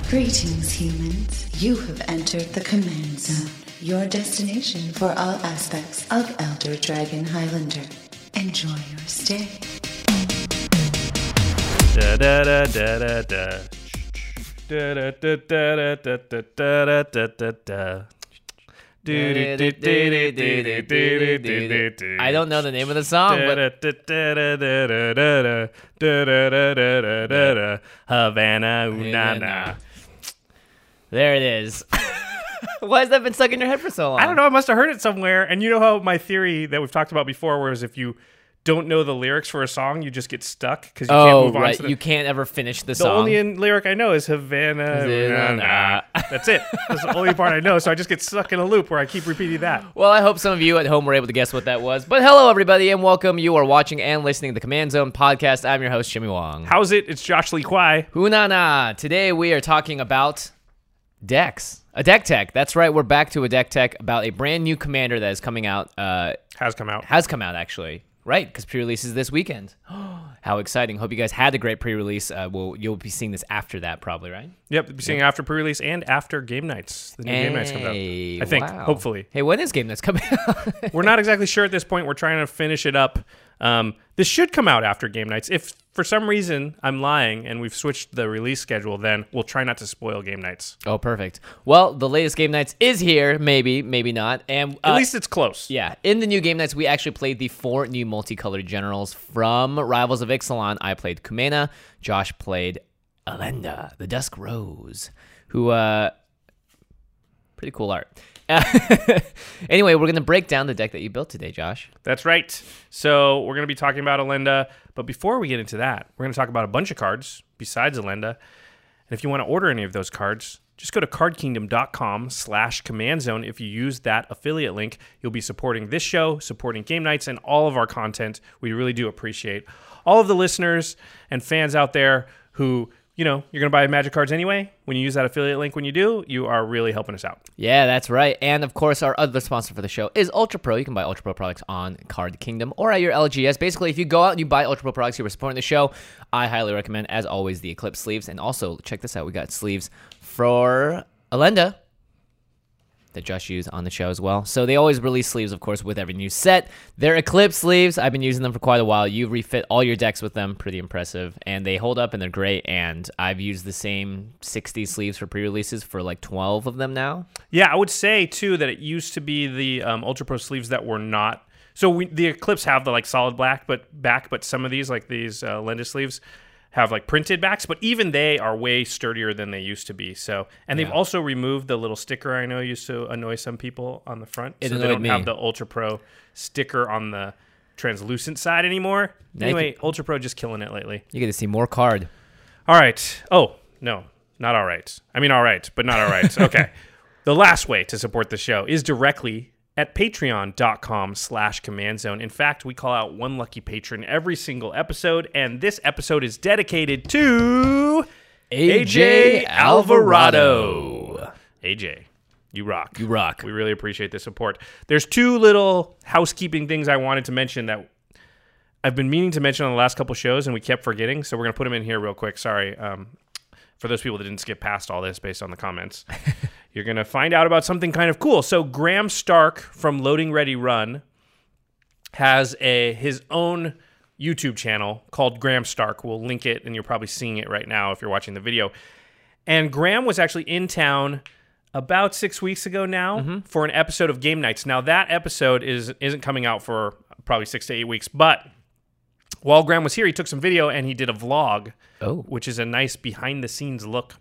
Greetings, humans. You have entered the Command Zone, your destination for all aspects of Elder Dragon Highlander. Enjoy your stay. Da da da da da da. Da da da da da da da da da da. I don't know the name of the song, but Havana Unana. There it is. Why has that been stuck in your head for so long? I don't know. I must have heard it somewhere. And you know how my theory that we've talked about before, whereas if you don't know the lyrics for a song, you just get stuck because you can't move on. Right. To You can't ever finish the the song. only lyric I know is Havana. Unana. That's it. That's the only part I know. So I just get stuck in a loop where I keep repeating that. Well, I hope some of you at home were able to guess what that was. But hello, everybody, and welcome. You are watching and listening to the Command Zone podcast. I'm your host, Jimmy Wong. How's it? It's Josh Lee Kwai. Hunana. Today we are talking about decks. A deck tech. That's right. We're back to a deck tech about a brand new commander that is coming out. Has come out. Has come out, actually. Right, because pre-release is this weekend. How exciting. Hope you guys had a great pre-release. You'll be seeing this after that probably, right? Yep, we'll be seeing after pre-release and after Game Nights. The new Game Nights comes out. I think, Wow. hopefully. Hey, when is Game Nights coming out? We're not exactly sure at this point. We're trying to finish it up. This should come out after Game Nights. If for some reason I'm lying and we've switched the release schedule, then we'll try not to spoil Game Nights. Oh, perfect. Well, the latest Game Nights is here. Maybe, maybe not. And At least it's close. yeah, in the new Game Nights, we actually played the 4 new multicolored generals from Rivals of Ixalan. I played Kumena. Josh played Alenda, the Dusk Rose, who, pretty cool art. Anyway, we're going to break down the deck that you built today, Josh. That's right. So we're going to be talking about Alenda. But before we get into that, we're going to talk about a bunch of cards besides Alenda. And if you want to order any of those cards, just go to cardkingdom.com/command zone. If you use that affiliate link, you'll be supporting this show, supporting Game Nights, and all of our content. We really do appreciate all of the listeners and fans out there who, you know, you're going to buy Magic cards anyway. When you use that affiliate link, when you do, you are really helping us out. Yeah, that's right. And of course, our other sponsor for the show is Ultra Pro. You can buy Ultra Pro products on Card Kingdom or at your LGS. Basically, if you go out and you buy Ultra Pro products, you are supporting the show. I highly recommend, as always, the Eclipse sleeves. And also, check this out. We got sleeves for Alenda that Josh used on the show as well. So they always release sleeves, of course, with every new set. They're Eclipse sleeves. I've been using them for quite a while. You refit all your decks with them. Pretty impressive. And they hold up and they're great. And I've used the same 60 sleeves for pre-releases for like 12 of them now. Yeah, I would say, too, that it used to be the Ultra Pro sleeves that were not... So the Eclipse have the like solid black but some of these, like these Alenda sleeves, have like printed backs, but even they are way sturdier than they used to be. So, and they've also removed the little sticker I know used to annoy some people on the front. So they don't have the Ultra Pro sticker on the translucent side anymore. Anyway, Ultra Pro just killing it lately. You get to see more card. All right. Oh, no, not all right. I mean, all right, but not all right. Okay. The last way to support the show is directly at patreon.com/command zone. In fact, we call out one lucky patron every single episode, and this episode is dedicated to AJ Alvarado. AJ, you rock. You rock. We really appreciate the support. There's 2 little housekeeping things I wanted to mention that I've been meaning to mention on the last couple shows, and we kept forgetting, so we're going to put them in here real quick. Sorry. For those people that didn't skip past all this based on the comments, you're going to find out about something kind of cool. So Graham Stark from Loading Ready Run has his own YouTube channel called Graham Stark. We'll link it, and you're probably seeing it right now if you're watching the video. And Graham was actually in town about 6 weeks ago now for an episode of Game Nights. Now, that episode isn't coming out for probably 6 to 8 weeks, but while Graham was here, he took some video and he did a vlog, which is a nice behind-the-scenes look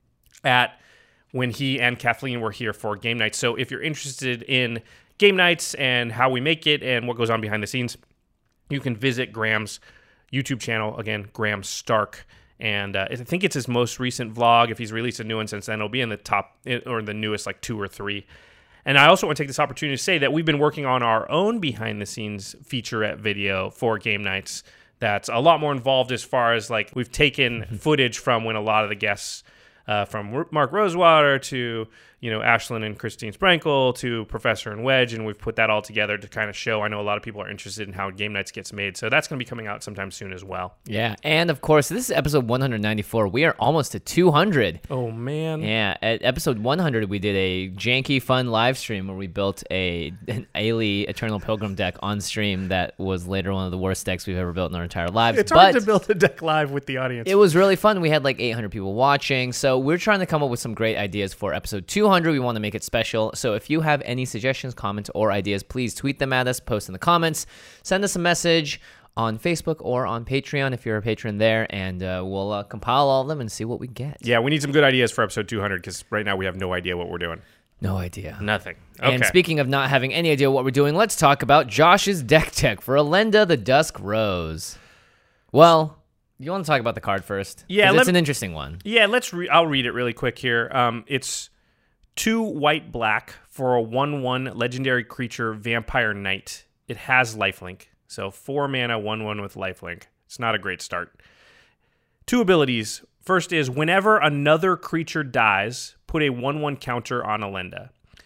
at when he and Kathleen were here for Game Nights. So if you're interested in Game Nights and how we make it and what goes on behind the scenes, you can visit Graham's YouTube channel, again, Graham Stark. And I think it's his most recent vlog. If he's released a new one since then, it'll be in the top, or the newest, like 2 or 3. And I also want to take this opportunity to say that we've been working on our own behind-the-scenes featurette video for Game Nights that's a lot more involved as far as, like, we've taken footage from when a lot of the guests, from Mark Rosewater to, Ashlyn and Christine Sprankle to Professor and Wedge, and we've put that all together to kind of show. I know a lot of people are interested in how Game Nights gets made, so that's going to be coming out sometime soon as well. Yeah, and of course, this is episode 194. We are almost to 200. Oh, man. Yeah, at episode 100, we did a janky, fun live stream where we built an Ailey Eternal Pilgrim deck on stream that was later one of the worst decks we've ever built in our entire lives. It's hard to build a deck live with the audience. It was really fun. We had like 800 people watching, so we're trying to come up with some great ideas for episode 200. We want to make it special. So if you have any suggestions, comments, or ideas, please tweet them at us, post in the comments, send us a message on Facebook or on Patreon if you're a patron there, and we'll compile all of them and see what we get. Yeah, we need some good ideas for episode 200 because right now we have no idea what we're doing. No idea. Nothing. Okay. And speaking of not having any idea what we're doing, let's talk about Josh's deck tech for Elenda the Dusk Rose. Well, you want to talk about the card first? Yeah, it's an interesting one. Yeah, I'll read it really quick here. It's 2 white black for a 1/1 legendary creature vampire knight. It has lifelink, so 4 mana 1/1 with lifelink. It's not a great start. 2 abilities. First is whenever another creature dies, put a 1/1 counter on Elenda.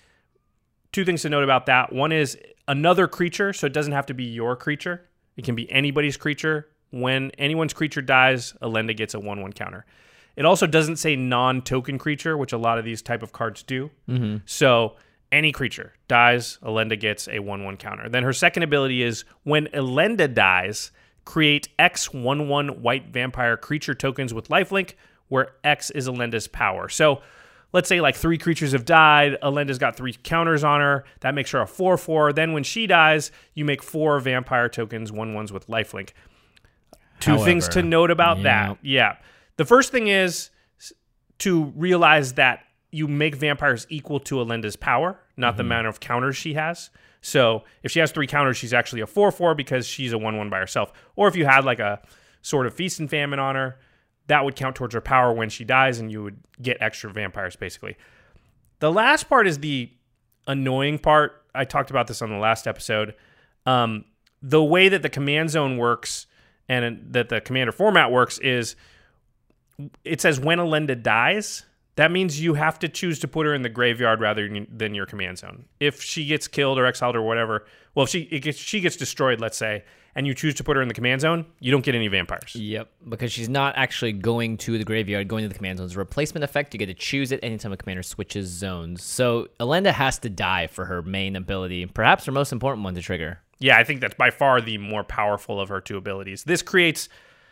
2 things to note about that. One is another creature, so it doesn't have to be your creature. It can be anybody's creature. When anyone's creature dies, Elenda gets a 1/1 counter. It also doesn't say non-token creature, which a lot of these type of cards do. Mm-hmm. So any creature dies, Elenda gets a 1/1 counter. Then her second ability is when Elenda dies, create X 1/1 white vampire creature tokens with lifelink, where X is Elenda's power. So let's say like 3 creatures have died. Elenda's got 3 counters on her. That makes her a 4/4. Then when she dies, you make 4 vampire tokens, 1/1s with lifelink. Two things to note about that. Yeah. The first thing is to realize that you make vampires equal to Elenda's power, not the amount of counters she has. So if she has 3 counters, she's actually a 4/4 because she's a 1/1 by herself. Or if you had like a sort of feast and famine on her, that would count towards her power when she dies, and you would get extra vampires, basically. The last part is the annoying part. I talked about this on the last episode. The way that the command zone works and that the commander format works is it says when Elenda dies, that means you have to choose to put her in the graveyard rather than your command zone. If she gets killed or exiled or whatever, well, if she gets destroyed, let's say, and you choose to put her in the command zone, you don't get any vampires. Yep, because she's not actually going to the graveyard, going to the command zone. It's a replacement effect. You get to choose it anytime a commander switches zones. So Elenda has to die for her main ability, perhaps her most important one to trigger. Yeah, I think that's by far the more powerful of her 2 abilities. This creates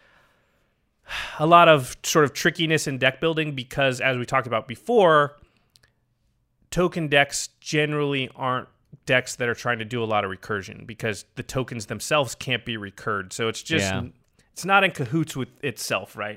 a lot of sort of trickiness in deck building because, as we talked about before, token decks generally aren't decks that are trying to do a lot of recursion because the tokens themselves can't be recurred. So it's just, it's not in cahoots with itself, right?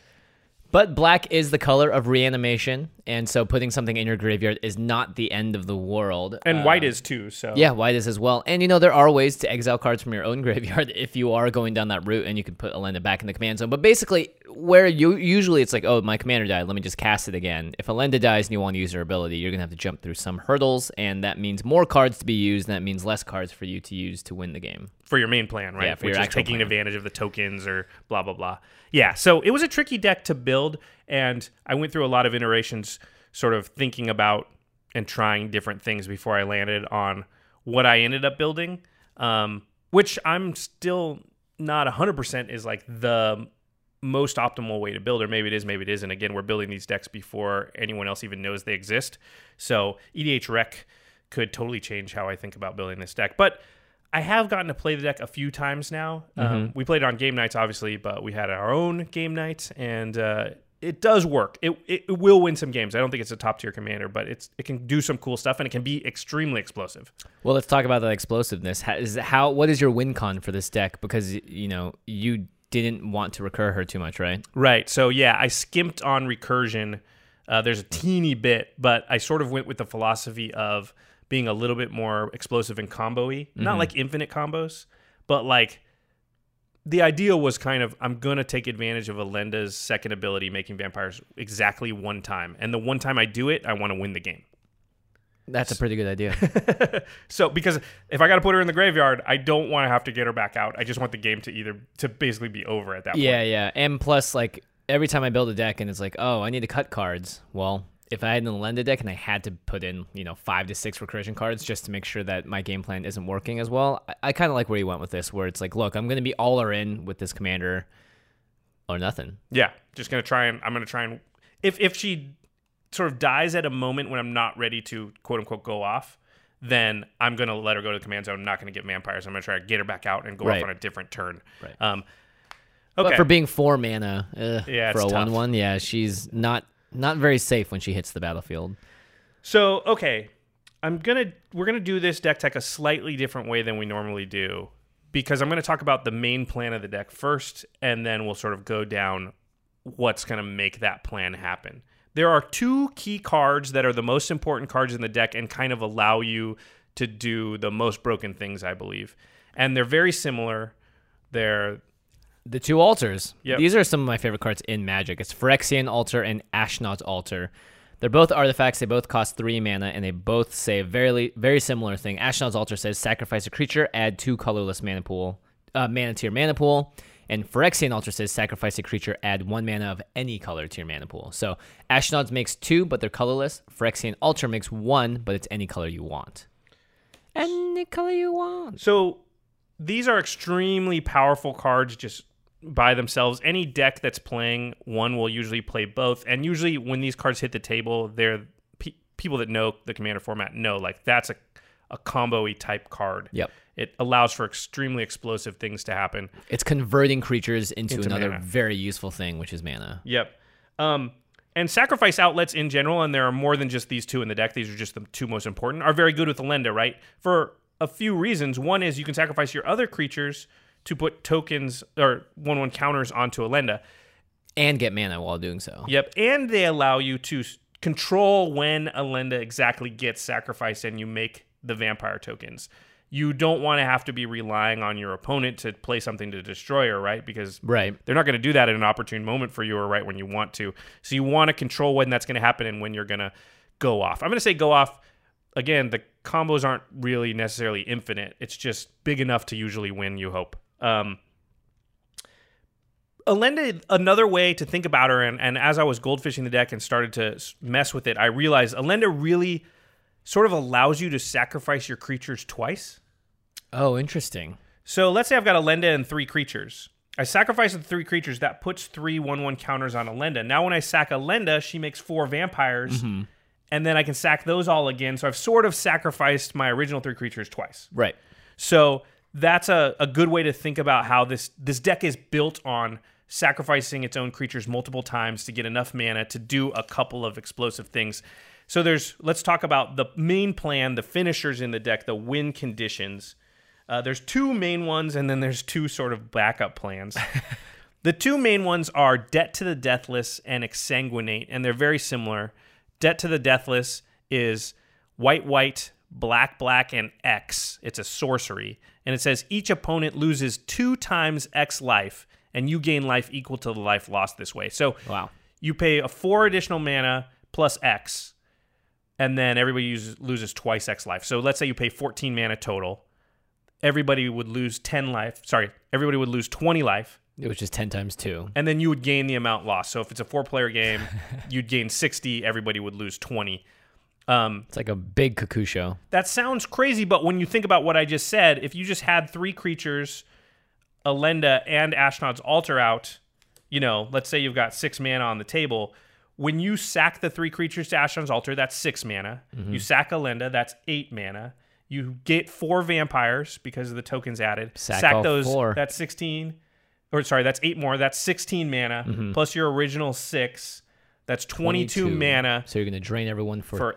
But black is the color of reanimation, and so putting something in your graveyard is not the end of the world. And white is too, so... Yeah, white is as well. And, there are ways to exile cards from your own graveyard if you are going down that route, and you can put Elenda back in the command zone. But basically, where usually it's like, oh, my commander died, let me just cast it again. If Elenda dies and you want to use her ability, you're going to have to jump through some hurdles, and that means more cards to be used, and that means less cards for you to use to win the game. For your main plan, right? Yeah, for your Which is actual taking plan. advantage of the tokens or blah, blah, blah. Yeah, so it was a tricky deck to build, and I went through a lot of iterations sort of thinking about and trying different things before I landed on what I ended up building, which I'm still not 100% is like the most optimal way to build, or maybe it is, maybe it isn't. Again, we're building these decks before anyone else even knows they exist, so EDH Rec could totally change how I think about building this deck, but I have gotten to play the deck a few times now. We played it on game nights, obviously, but we had our own game nights, and it does work. It will win some games. I don't think it's a top-tier commander, but it can do some cool stuff, and it can be extremely explosive. Well, let's talk about that explosiveness. What is your win con for this deck? Because, you didn't want to recur her too much, right? Right. So, yeah, I skimped on recursion. There's a teeny bit, but I sort of went with the philosophy of being a little bit more explosive and combo-y. Not like infinite combos, but like the idea was kind of, I'm going to take advantage of Elenda's second ability, making vampires exactly one time. And the one time I do it, I want to win the game. That's a pretty good idea. So, because if I got to put her in the graveyard, I don't want to have to get her back out. I just want the game to basically be over at that point. Yeah. And plus, like, every time I build a deck and it's like, oh, I need to cut cards. Well, if I had an Elenda deck and I had to put in 5 to 6 recursion cards just to make sure that my game plan isn't working as well, I kind of like where you went with this, where it's like, look, I'm going to be all or in with this commander or nothing. Yeah, just going to try and if she sort of dies at a moment when I'm not ready to quote unquote go off, then I'm going to let her go to the command zone. I'm not going to get vampires. I'm going to try to get her back out and go off on a different turn. Right. Okay. But for being 4 mana for a 1/1, she's not very safe when she hits the battlefield. So, okay, we're gonna do this deck tech a slightly different way than we normally do, because I'm gonna talk about the main plan of the deck first, and then we'll sort of go down what's gonna make that plan happen. There are 2 key cards that are the most important cards in the deck and kind of allow you to do the most broken things, I believe. And they're very similar. They're the 2 altars. Yep. These are some of my favorite cards in Magic. It's Phyrexian Altar and Ashnod's Altar. They're both artifacts. They both cost 3 mana, and they both say a very, very similar thing. Ashnod's Altar says sacrifice a creature, add 2 colorless mana to your mana pool. And Phyrexian Altar says sacrifice a creature, add 1 mana of any color to your mana pool. So Ashnod's makes 2, but they're colorless. Phyrexian Altar makes 1, but it's any color you want. Any color you want. So these are extremely powerful cards just by themselves. Any deck that's playing one will usually play both. And usually when these cards hit the table, they're people that know the Commander format know, like, that's a combo-y type card. Yep. It allows for extremely explosive things to happen. It's converting creatures into another mana. very useful thing, which is mana. Yep. And sacrifice outlets in general, and there are more than just these 2 in the deck, these are just the 2 most important, are very good with Elenda, right? For a few reasons. One is you can sacrifice your other creatures to put tokens or 1/1 counters onto Elenda. And get mana while doing so. Yep. And they allow you to control when Elenda exactly gets sacrificed and you make the vampire tokens. You don't want to have to be relying on your opponent to play something to destroy her, right? Because they're not going to do that at an opportune moment for you or right when you want to. So you want to control when that's going to happen and when you're going to go off. I'm going to say go off. Again, the combos aren't really necessarily infinite. It's just big enough to usually win, you hope. Elenda, another way to think about her, and as I was goldfishing the deck and started to mess with it, I realized Elenda really sort of allows you to sacrifice your creatures twice. Oh, interesting. So let's say I've got Elenda and 3 creatures. I sacrifice the 3 creatures. That puts 3 1/1 counters on Elenda. Now when I sack Elenda, she makes 4 vampires, and then I can sack those all again. So I've sort of sacrificed my original 3 creatures twice. Right. So that's a good way to think about how this deck is built on sacrificing its own creatures multiple times to get enough mana to do a couple of explosive things. So let's talk about the main plan, the finishers in the deck, the win conditions. There's 2 main ones, and then there's 2 sort of backup plans. The 2 main ones are Debt to the Deathless and Exsanguinate, and they're very similar. Debt to the Deathless is white, black, and X. It's a sorcery. And it says each opponent loses 2 times X life, and you gain life equal to the life lost this way. So you pay 4 additional mana plus X, and then everybody loses twice X life. So let's say you pay 14 mana total. Everybody would lose 10 life. Sorry, everybody would lose 20 life. Which is 10 times 2. And then you would gain the amount lost. So if it's a 4-player game, you'd gain 60. Everybody would lose 20. It's like a big Kakusho. That sounds crazy, but when you think about what I just said, if you just had 3 creatures, Elenda and Ashnod's Altar out, let's say you've got 6 mana on the table. When you sack the 3 creatures to Ashnod's Altar, that's 6 mana. Mm-hmm. You sack Elenda, that's 8 mana. You get 4 vampires because of the tokens added. Sack those, 4. That's 16. Or sorry, that's 8 more. That's 16 mana plus your original 6. That's 22 mana. So you're going to drain everyone for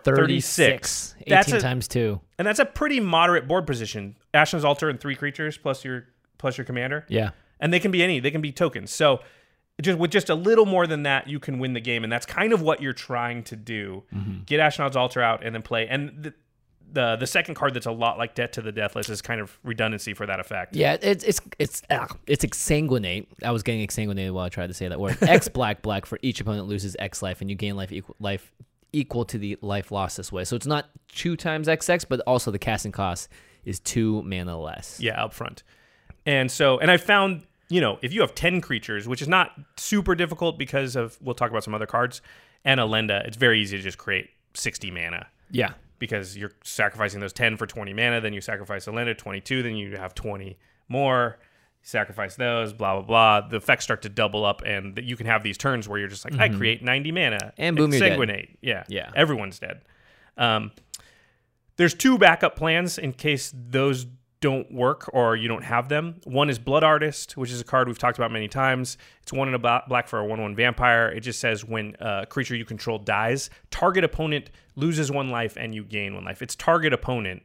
36. 18 times 2. And that's a pretty moderate board position. Ashnod's Altar and 3 creatures plus your commander. Yeah. And they can be tokens. So with just a little more than that, you can win the game. And that's kind of what you're trying to do. Mm-hmm. Get Ashnod's Altar out and then play. And the second card that's a lot like Debt to the Deathless is kind of redundancy for that effect. Yeah, it's Exsanguinate. I was getting exsanguinated while I tried to say that word. X black for each opponent loses X life, and you gain life equal to the life lost this way. So it's not 2 times XX, but also the casting cost is 2 mana less. Yeah, up front. And I found if you have 10 creatures, which is not super difficult because we'll talk about some other cards, and a Lenda, it's very easy to just create 60 mana. Yeah. Because you're sacrificing those 10 for 20 mana, then you sacrifice a Lenda, 22, then you have 20 more, sacrifice those, blah, blah, blah. The effects start to double up, and you can have these turns where you're just like, I create 90 mana. And boom, you're dead. Sanguinate. Yeah. Yeah. Everyone's dead. There's 2 backup plans in case those don't work or you don't have them. One is Blood Artist, which is a card we've talked about many times. It's 1 and a black for a 1/1 vampire. It just says when a creature you control dies, target opponent loses 1 life and you gain 1 life. It's target opponent,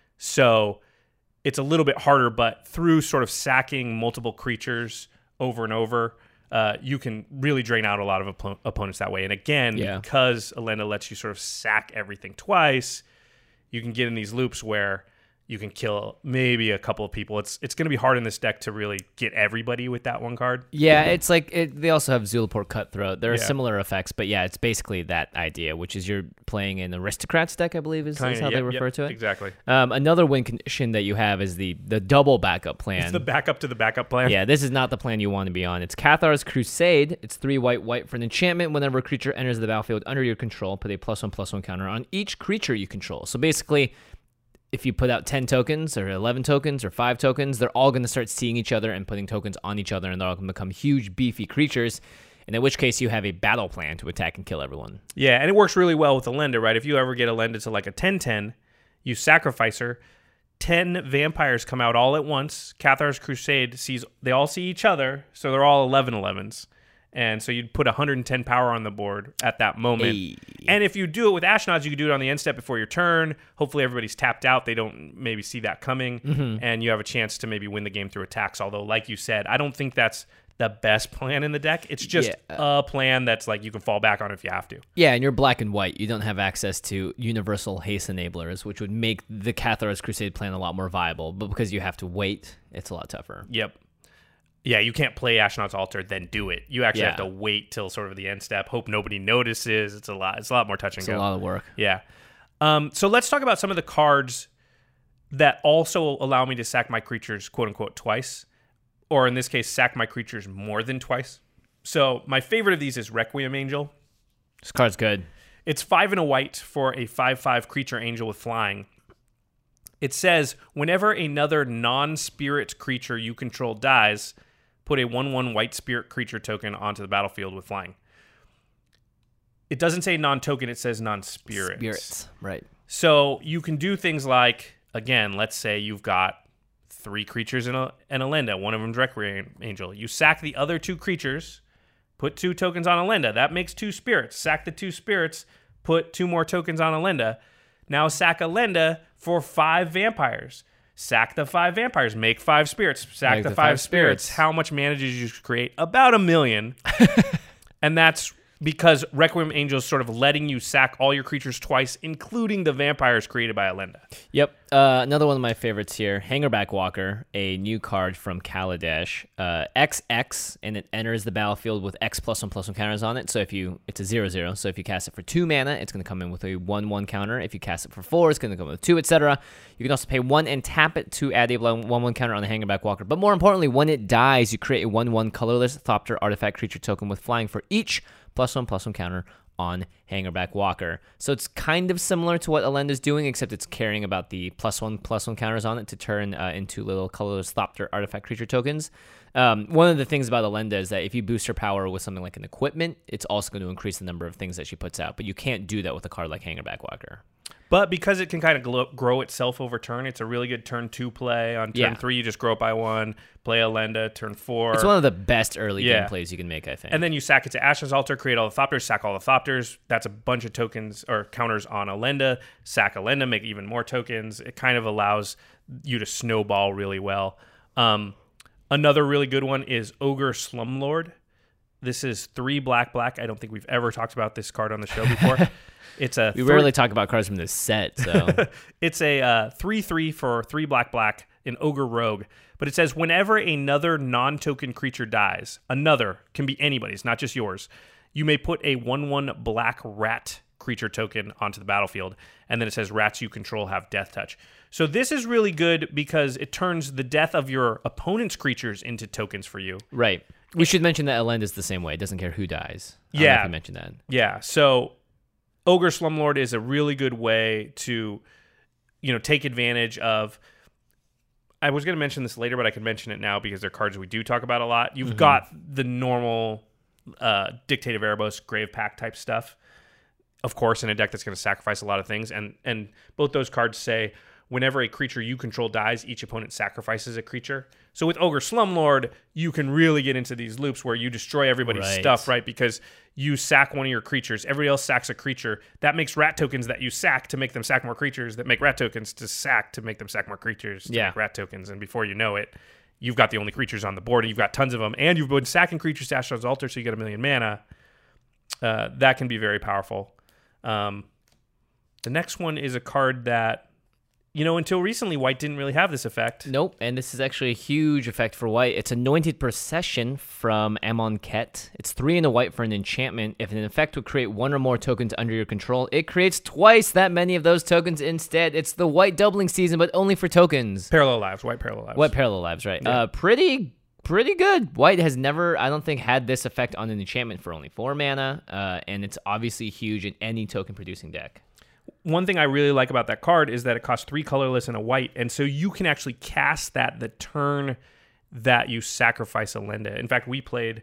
so it's a little bit harder, but through sort of sacking multiple creatures over and over, you can really drain out a lot of opponents that way. And again, because Elenda lets you sort of sack everything twice, you can get in these loops where you can kill maybe a couple of people. It's going to be hard in this deck to really get everybody with that one card. Yeah, it's like they also have Zulaport Cutthroat. There are similar effects, but yeah, it's basically that idea, which is you're playing an Aristocrats deck, I believe is how they refer to it. Exactly. Another win condition that you have is the double backup plan. It's the backup to the backup plan. Yeah, this is not the plan you want to be on. It's Cathar's Crusade. It's 3 white for an enchantment. Whenever a creature enters the battlefield under your control, put a +1/+1 counter on each creature you control. So basically, if you put out 10 tokens or 11 tokens or 5 tokens, they're all going to start seeing each other and putting tokens on each other, and they're all going to become huge, beefy creatures, and in which case you have a battle plan to attack and kill everyone. Yeah, and it works really well with a Lenda, right? If you ever get a Lenda to like a 10/10, you sacrifice her, 10 vampires come out all at once. Cathar's Crusade they all see each other, so they're all 11/11s. And so you'd put 110 power on the board at that moment. Hey. And if you do it with Ashnod's, you can do it on the end step before your turn. Hopefully everybody's tapped out. They don't maybe see that coming. And you have a chance to maybe win the game through attacks. Although, like you said, I don't think that's the best plan in the deck. It's just a plan that's like you can fall back on if you have to. Yeah, and you're black and white. You don't have access to universal haste enablers, which would make the Cathar's Crusade plan a lot more viable. But because you have to wait, it's a lot tougher. Yep. Yeah, you can't play Ashnod's Altar, then do it. You actually have to wait till sort of the end step, hope nobody notices. It's a lot more touch and go. It's a lot of work. Yeah. So let's talk about some of the cards that also allow me to sack my creatures, quote unquote, twice. Or in this case, sack my creatures more than twice. So my favorite of these is Requiem Angel. This card's good. It's 5 and a white for a 5/5 creature angel with flying. It says, whenever another non-spirit creature you control dies, put a 1/1 white spirit creature token onto the battlefield with flying. It doesn't say non-token, it says non-spirit. Spirits, right. So you can do things like, again, let's say you've got 3 creatures and a Lenda. One of them's Requiem Angel. You sack the other 2 creatures, put 2 tokens on a Lenda. That makes 2 spirits. Sack the 2 spirits, put 2 more tokens on a Lenda. Now sack a Lenda for 5 vampires. Sack the 5 vampires, make 5 spirits. Sack the 5 spirits. How much mana did you create? About 1 million. And that's because Requiem Angel is sort of letting you sack all your creatures twice, including the vampires created by Elenda. Yep. Another one of my favorites here, Hangerback Walker, a new card from Kaladesh. XX, and it enters the battlefield with X +1/+1 counters on it. So it's a 0/0. So if you cast it for 2 mana, it's going to come in with a 1/1 counter. If you cast it for 4, it's going to come with 2, etc. You can also pay 1 and tap it to add a 1/1 counter on the Hangerback Walker. But more importantly, when it dies, you create a 1/1 colorless Thopter artifact creature token with flying for each +1/+1 counter on Hangerback Walker. So it's kind of similar to what Elenda's doing, except it's caring about the +1/+1 counters on it to turn into little colorless Thopter artifact creature tokens. One of the things about Elenda is that if you boost her power with something like an equipment, it's also going to increase the number of things that she puts out. But you can't do that with a card like Hangerback Walker. But because it can kind of grow itself over turn, it's a really good turn 2 play. On turn 3, you just grow it by 1, play Elenda, turn 4. It's one of the best early game plays you can make, I think. And then you sack it to Ashnod's Altar, create all the Thopters, sack all the Thopters. That's a bunch of tokens or counters on Elenda. Sack Elenda, make even more tokens. It kind of allows you to snowball really well. Another really good one is Ogre Slumlord. This is 3 black. I don't think we've ever talked about this card on the show before. We rarely talk about cards from this set, so it's a 3/3 for 3 black, an Ogre Rogue. But it says whenever another non-token creature dies, another can be anybody's, not just yours. You may put a 1/1 black rat creature token onto the battlefield. And then it says rats you control have death touch. So this is really good because it turns the death of your opponent's creatures into tokens for you. Right. We should mention that Elend is the same way. It doesn't care who dies. I don't know if you mentioned that. Yeah. So Ogre Slumlord is a really good way to, take advantage of. I was going to mention this later, but I can mention it now because they're cards we do talk about a lot. You've got the normal Dictate of Erebos, Grave Pack type stuff, of course, in a deck that's going to sacrifice a lot of things. And both those cards say whenever a creature you control dies, each opponent sacrifices a creature. So with Ogre Slumlord, you can really get into these loops where you destroy everybody's stuff, right? Because you sack one of your creatures, everybody else sacks a creature. That makes rat tokens that you sack to make them sack more creatures, that make rat tokens to sack to make them sack more creatures to make rat tokens. And before you know it, you've got the only creatures on the board, and you've got tons of them, and you've been sacking creatures to Ashnod's Altar, so you get 1 million mana. That can be very powerful. The next one is a card that, until recently, white didn't really have this effect. Nope, and this is actually a huge effect for white. It's Anointed Procession from Amonkhet. It's 3 and a white for an enchantment. If an effect would create 1 or more tokens under your control, it creates twice that many of those tokens instead. It's the white doubling season, but only for tokens. Parallel Lives, white Parallel Lives. White Parallel Lives, right. Yeah. Pretty good. White has never, I don't think, had this effect on an enchantment for only 4 mana, and it's obviously huge in any token-producing deck. One thing I really like about that card is that it costs 3 colorless and a white, and so you can actually cast that the turn that you sacrifice Elenda. In fact, we played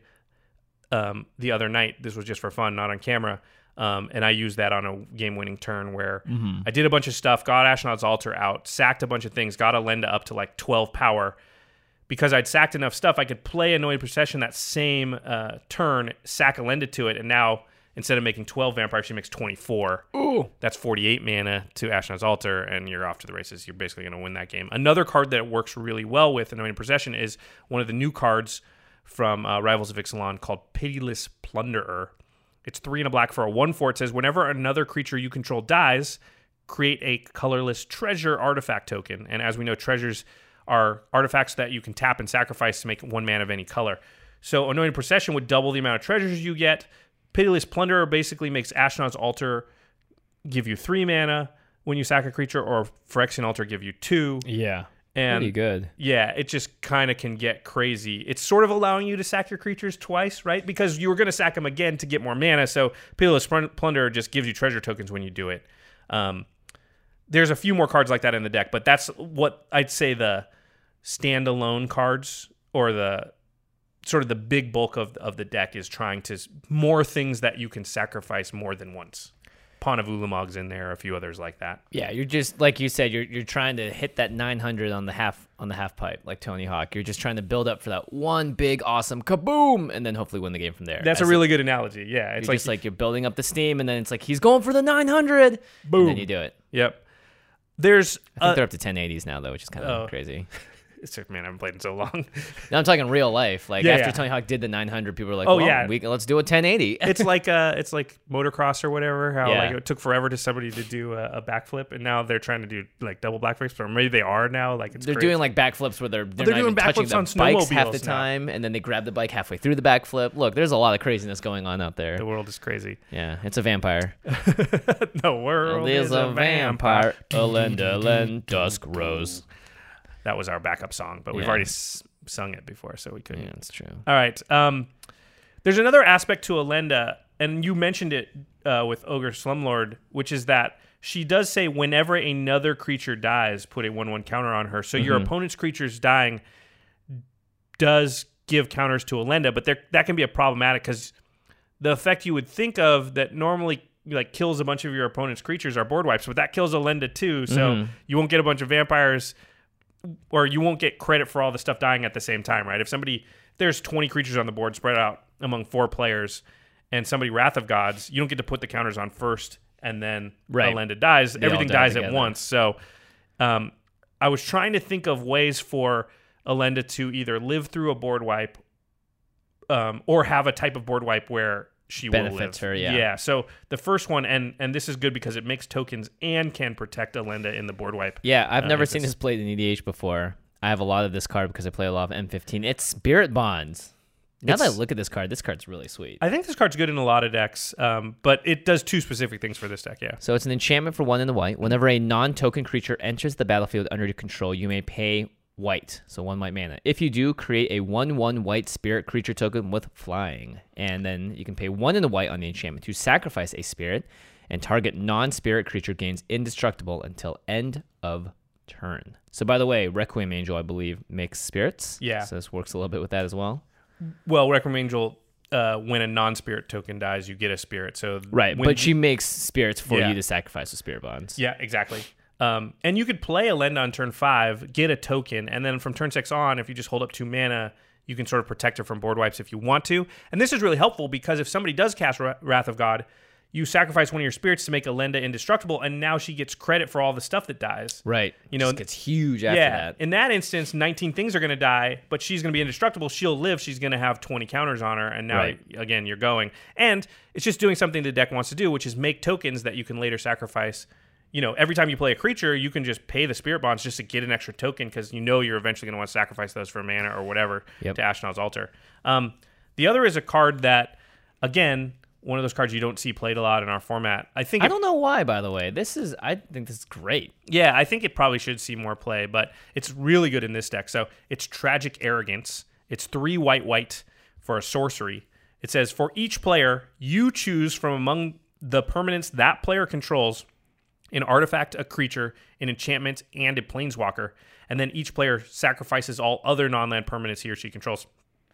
the other night. This was just for fun, not on camera, and I used that on a game-winning turn where I did a bunch of stuff, got Ashnod's Altar out, sacked a bunch of things, got Elenda up to like 12 power. Because I'd sacked enough stuff, I could play Anointed Procession that same turn, sack Elenda to it, and now instead of making 12 vampires, she makes 24. Ooh. That's 48 mana to Ashnod's Altar, and you're off to the races. You're basically going to win that game. Another card that works really well with Anointed Procession is one of the new cards from Rivals of Ixalan called Pitiless Plunderer. It's 3 and a black for a 1/4. It says, whenever another creature you control dies, create a colorless treasure artifact token. And as we know, treasures are artifacts that you can tap and sacrifice to make 1 mana of any color. So Anointed Procession would double the amount of treasures you get. Pitiless Plunderer basically makes Ashnod's Altar give you 3 mana when you sack a creature, or Phyrexian Altar give you 2. Yeah. And pretty good. Yeah, it just kind of can get crazy. It's sort of allowing you to sack your creatures twice, right? Because you were going to sack them again to get more mana, so Pitiless Plunderer just gives you treasure tokens when you do it. There's a few more cards like that in the deck, but that's what I'd say the standalone cards, or the sort of the big bulk of the deck, is trying to more things that you can sacrifice more than once. Pawn of Ulamog's in there, a few others like that. Yeah, you're just, like you said, you're trying to hit that 900 on the half pipe, like Tony Hawk. You're just trying to build up for that one big awesome kaboom, and then hopefully win the game from there. That's a really good analogy. Yeah, it's like you're building up the steam, and then it's like he's going for the 900, boom, and then you do it. Yep. I think they're up to 1080s now, though, which is kind of crazy. Man, I haven't played in so long. Now I'm talking real life. Like after Tony Hawk did the 900, people were like, let's do a 1080. It's like motocross or whatever. How like it took forever to somebody to do a backflip, and now they're trying to do like double backflips, or maybe they are now. Like they're doing like backflips where they're not doing even touching backflips the on bikes half the snowmobiles now. time, and then they grab the bike halfway through the backflip. Look, there's a lot of craziness going on out there. The world is crazy. Yeah, it's a vampire. The world is a vampire. Elenda, Dusk Rose. That was our backup song, but we've already sung it before, so we couldn't. Yeah, that's true. All right. There's another aspect to Elenda, and you mentioned it with Ogre Slumlord, which is that she does say whenever another creature dies, put a 1/1 counter on her. So your opponent's creatures dying does give counters to Elenda, but that can be a problematic because the effect you would think of that normally like kills a bunch of your opponent's creatures are board wipes, but that kills Elenda too. So you won't get a bunch of vampires, or you won't get credit for all the stuff dying at the same time, right? If there's 20 creatures on the board spread out among 4 players, and somebody Wrath of Gods, you don't get to put the counters on first, and then Elenda dies. Everything dies at once. So I was trying to think of ways for Elenda to either live through a board wipe or have a type of board wipe where she benefits will live. Her, yeah. So the first one, and this is good because it makes tokens and can protect Elenda in the board wipe. Yeah, I've never seen this played in EDH before. I have a lot of this card because I play a lot of M15. It's Spirit Bonds. Now that I look at this card's really sweet. I think this card's good in a lot of decks, but it does two specific things for this deck, yeah. So it's an enchantment for 1 in the white. Whenever a non-token creature enters the battlefield under your control, you may pay white, so 1 white mana. If you do, create a 1/1 white spirit creature token with flying. And then you can pay 1 in the white on the enchantment to sacrifice a spirit, and target non-spirit creature gains indestructible until end of turn. So by the way, Requiem Angel, I believe, makes spirits. Yeah. So this works a little bit with that as well. Well, Requiem Angel, when a non-spirit token dies, you get a spirit. So Right, when but she makes spirits for Yeah. you to sacrifice with spirit bonds. Yeah, exactly. And you could play Elenda on turn 5, get a token, and then from turn 6 on, if you just hold up 2 mana, you can sort of protect her from board wipes if you want to. And this is really helpful because if somebody does cast Wrath of God, you sacrifice one of your spirits to make Elenda indestructible, and now she gets credit for all the stuff that dies. Right. You know, Just gets huge after that. In that instance, 19 things are going to die, but she's going to be indestructible. She'll live. She's going to have 20 counters on her, and now, Right. again, you're going. And it's just doing something the deck wants to do, which is make tokens that you can later sacrifice. You know, every time you play a creature, you can just pay the spirit bonds just to get an extra token because you know you're eventually going to want to sacrifice those for mana or whatever to Ashnod's Altar. The other is a card that, again, one of those cards you don't see played a lot in our format. I don't know why, by the way. I think this is great. Yeah, I think it probably should see more play, but it's really good in this deck. So it's Tragic Arrogance. It's 3 white for a sorcery. It says, for each player, you choose from among the permanents that player controls an artifact, a creature, an enchantment, and a planeswalker. And then each player sacrifices all other non-land permanents he or she controls.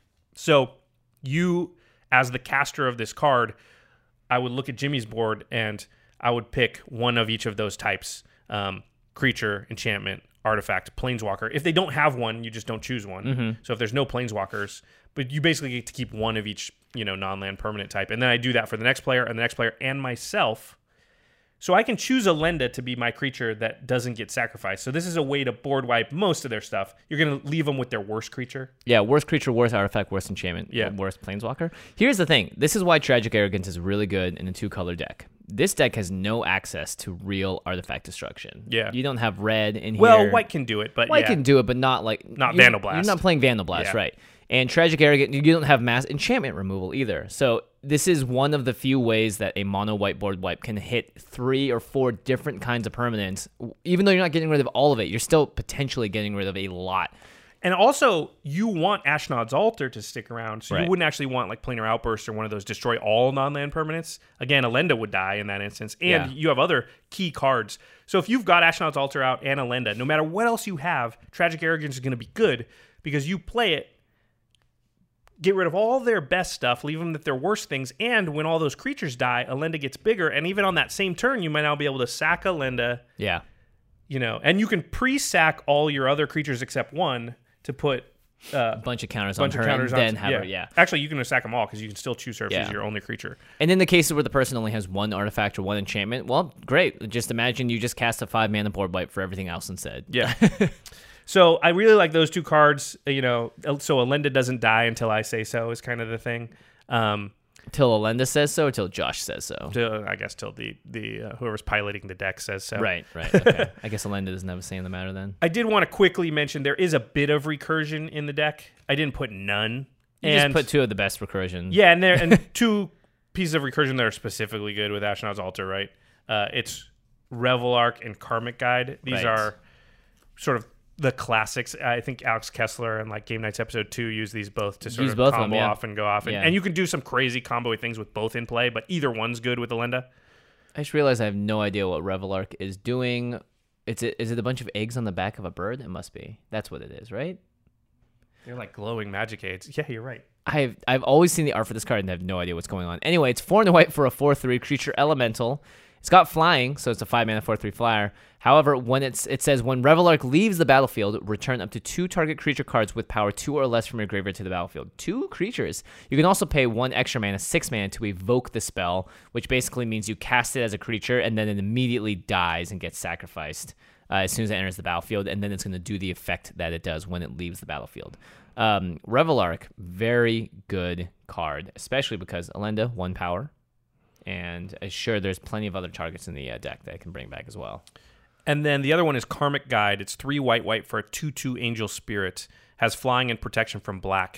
So you, as the caster of this card, I would look at Jimmy's board and I would pick one of each of those types. Creature, enchantment, artifact, planeswalker. If they don't have one, you just don't choose one. Mm-hmm. So if there's no planeswalkers, but you basically get to keep one of each, non-land permanent type. And then I do that for the next player and the next player and myself. So I can choose Elenda to be my creature that doesn't get sacrificed. So this is a way to board wipe most of their stuff. You're going to leave them with their worst creature. Yeah, worst creature, worst artifact, worst enchantment, worst planeswalker. Here's the thing. This is why Tragic Arrogance is really good in a 2-color deck. This deck has no access to real artifact destruction. Yeah. You don't have red in here. Well, white can do it, but White can do it, but not like... Not Vandal Blast. You're not playing Vandal Blast, Yeah. right. And Tragic Arrogance, you don't have mass enchantment removal either. So this is one of the few ways that a mono whiteboard wipe can hit 3 or 4 different kinds of permanents. Even though you're not getting rid of all of it, you're still potentially getting rid of a lot. And also, you want Ashnod's Altar to stick around, so Right. you wouldn't actually want like Planar Outburst or one of those destroy all non-land permanents. Again, Elenda would die in that instance, and you have other key cards. So if you've got Ashnod's Altar out and Elenda, no matter what else you have, Tragic Arrogance is going to be good because you play it, get rid of all their best stuff, leave them with their worst things, and when all those creatures die, Elenda gets bigger, and even on that same turn, you might now be able to sack Elenda, Yeah. and you can pre-sack all your other creatures except one to put A bunch of counters on her and then have her, Actually, you can just sack them all because you can still choose her if she's your only creature. And in the cases where the person only has 1 artifact or 1 enchantment, well, great. Just imagine you just cast a 5-mana board wipe for everything else instead. Yeah. So I really like those 2 cards. So Elenda doesn't die until I say so is kind of the thing. Till Elenda says so, or till Josh says so. I guess till the whoever's piloting the deck says so. Right. Okay. I guess Elenda doesn't have a say in the matter then. I did want to quickly mention there is a bit of recursion in the deck. I didn't put none. You just put 2 of the best recursion. Yeah, and 2 pieces of recursion that are specifically good with Ashnod's Altar, right? It's Revelark and Karmic Guide. These are sort of the classics. I think Alex Kessler and like Game Nights Episode 2 use these both to sort of combo off and go off. And you can do some crazy combo things with both in play, but either one's good with Elenda. I just realized I have no idea what Revelark is doing. Is it a bunch of eggs on the back of a bird? It must be. That's what it is, right? They're like glowing magic aids. Yeah, you're right. I've always seen the art for this card and have no idea what's going on. Anyway, it's 4 and white for a 4/3 creature elemental. It's got flying, so it's a 5-mana 4/3 flyer. However, when it says when Revelark leaves the battlefield, return up to 2 target creature cards with power 2 or less from your graveyard to the battlefield. 2 creatures. You can also pay 1 extra mana, 6 mana, to evoke the spell, which basically means you cast it as a creature and then it immediately dies and gets sacrificed as soon as it enters the battlefield, and then it's going to do the effect that it does when it leaves the battlefield. Revelark, very good card, especially because Elenda, 1 power. And sure, there's plenty of other targets in the deck that I can bring back as well. And then the other one is Karmic Guide. It's 3 white for a 2/2 Angel Spirit. Has flying and protection from black.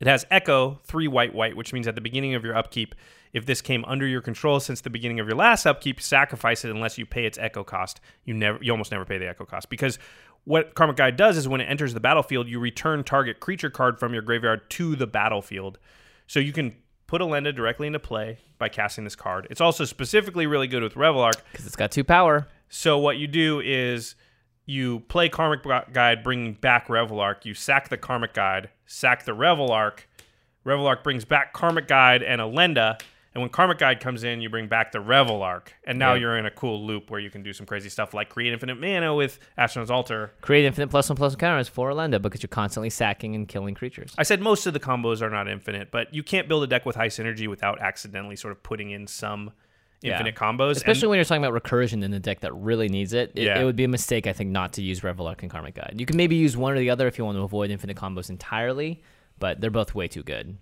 It has Echo, 3 white, which means at the beginning of your upkeep, if this came under your control since the beginning of your last upkeep, sacrifice it unless you pay its Echo cost. You almost never pay the Echo cost, because what Karmic Guide does is when it enters the battlefield, you return target creature card from your graveyard to the battlefield. So you can put Elenda directly into play by casting this card. It's also specifically really good with Revelark because it's got 2 power. So what you do is you play Karmic Guide, bringing back Revelark. You sack the Karmic Guide, sack the Revelark. Revelark brings back Karmic Guide and Elenda. And when Karmic Guide comes in, you bring back the Revelark. And now you're in a cool loop where you can do some crazy stuff like create infinite mana with Ashnod's Altar. Create infinite +1/+1 counters for Elenda because you're constantly sacking and killing creatures. I said most of the combos are not infinite, but you can't build a deck with high synergy without accidentally sort of putting in some infinite combos. Especially when you're talking about recursion in a deck that really needs it. It would be a mistake, I think, not to use Revelark and Karmic Guide. You can maybe use one or the other if you want to avoid infinite combos entirely, but they're both way too good.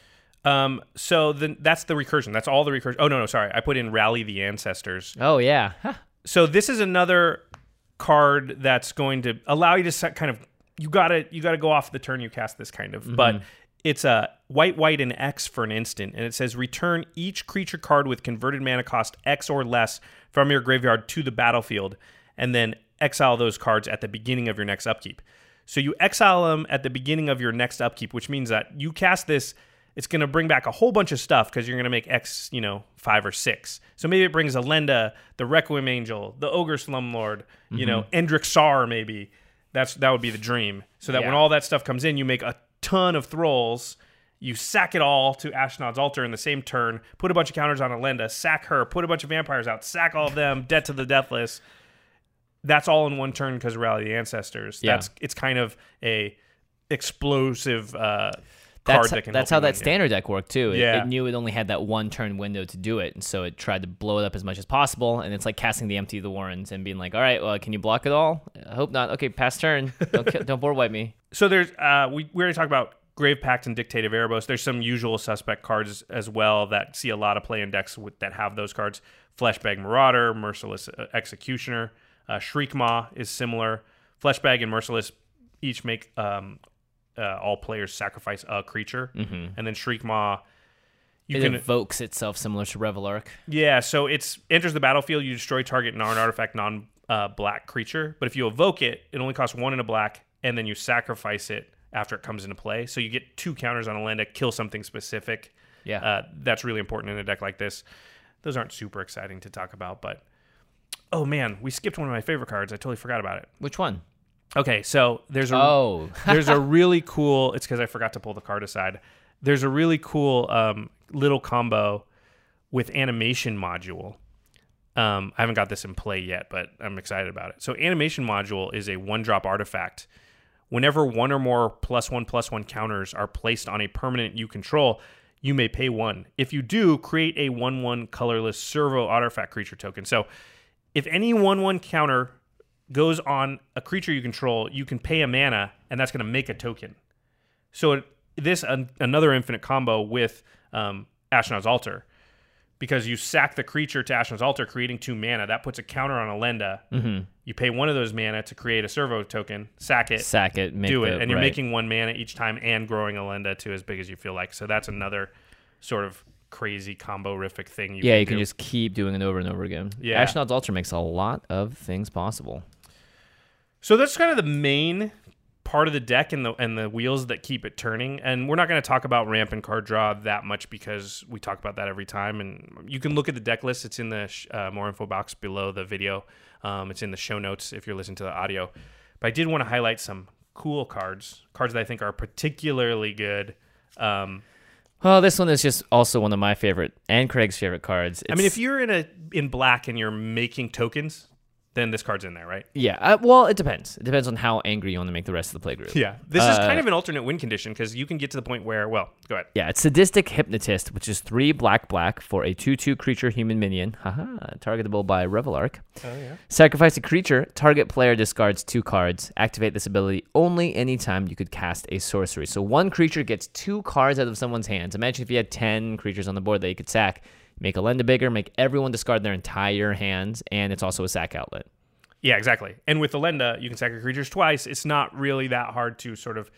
So then that's the recursion. That's all the recursion. Oh, no, sorry. I put in Rally the Ancestors. Oh, yeah. So this is another card that's going to allow you to set kind of, you gotta go off the turn you cast this kind of, but it's a white and X for an instant, and it says return each creature card with converted mana cost X or less from your graveyard to the battlefield, and then exile those cards at the beginning of your next upkeep. So you exile them at the beginning of your next upkeep, which means that you cast this, it's going to bring back a whole bunch of stuff because you're going to make X, 5 or 6. So maybe it brings Elenda, the Requiem Angel, the Ogre Slumlord, Endrick Sar maybe. That would be the dream. So that when all that stuff comes in, you make a ton of Thralls, you sack it all to Ashnod's Altar in the same turn, put a bunch of counters on Elenda, sack her, put a bunch of vampires out, sack all of them, dead to the deathless. That's all in one turn because of Rally the Ancestors. Yeah. It's kind of a explosive That's how that standard deck worked too. Yeah. It knew it only had that one turn window to do it, and so it tried to blow it up as much as possible. And it's like casting the Empty of the Warrens and being like, "All right, well, can you block it all? I hope not. Okay, pass turn. Don't board wipe me." So there's we already talked about Grave Pact and Dictate of Erebos. There's some usual suspect cards as well that see a lot of play in decks that have those cards. Fleshbag Marauder, Merciless Executioner, Shriekmaw is similar. Fleshbag and Merciless each make all players sacrifice a creature, and then Shriekmaw, it invokes itself similar to Revelark. Yeah, so it's enters the battlefield. You destroy target non-artifact, non-black creature. But if you evoke it, it only costs 1 in a black, and then you sacrifice it after it comes into play. So you get 2 counters on Elenda, kill something specific. Yeah, that's really important in a deck like this. Those aren't super exciting to talk about, but oh man, we skipped one of my favorite cards. I totally forgot about it. Which one? Okay, so there's a really cool. It's because I forgot to pull the card aside. There's a really cool little combo with Animation Module. I haven't got this in play yet, but I'm excited about it. So Animation Module is a 1-drop artifact. Whenever 1 or more +1/+1 counters are placed on a permanent you control, you may pay 1. If you do, create a 1/1 colorless servo artifact creature token. So if any 1/1 counter goes on a creature you control, you can pay a mana, and that's going to make a token. So another infinite combo with Ashnod's Altar, because you sack the creature to Ashnod's Altar, creating 2 mana. That puts a counter on Elenda. Mm-hmm. You pay 1 of those mana to create a servo token, sack it, do it, and you're making 1 mana each time and growing Elenda to as big as you feel like. So that's another sort of crazy combo-rific thing. You can just keep doing it over and over again. Yeah. Ashnod's Altar makes a lot of things possible. So that's kind of the main part of the deck and the wheels that keep it turning. And we're not going to talk about ramp and card draw that much because we talk about that every time. And you can look at the deck list. It's in the more info box below the video. It's in the show notes if you're listening to the audio. But I did want to highlight some cool cards that I think are particularly good. Well, this one is just also one of my favorite and Craig's favorite cards. If you're in black and you're making tokens, then this card's in there, right? Yeah. Well, it depends. It depends on how angry you want to make the rest of the playgroup. Yeah. This is kind of an alternate win condition because you can get to the point where, well, go ahead. Yeah, it's Sadistic Hypnotist, which is 3 black for a 2/2 creature human minion. Targetable by Revelark. Oh, yeah. Sacrifice a creature. Target player discards 2 cards. Activate this ability only anytime you could cast a sorcery. So 1 creature gets 2 cards out of someone's hands. Imagine if you had 10 creatures on the board that you could sack. Make Elenda bigger, make everyone discard their entire hands, and it's also a sack outlet. Yeah, exactly. And with Elenda, you can sack your creatures twice. It's not really that hard to sort of